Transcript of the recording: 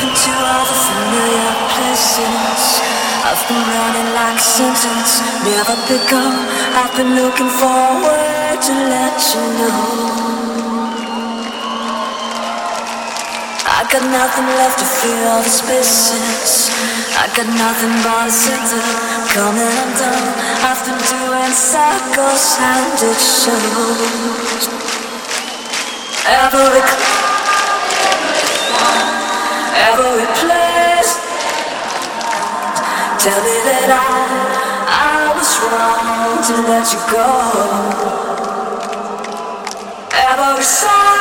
into all the familiar places. I've been running like a sentence, never pick up. I've been looking for a way to let you know. I got nothing left to fill the spaces. I got nothing but a center coming undone. I've been doing circles and it shows. Every place. Tell me that I was wrong to let you go. Every side.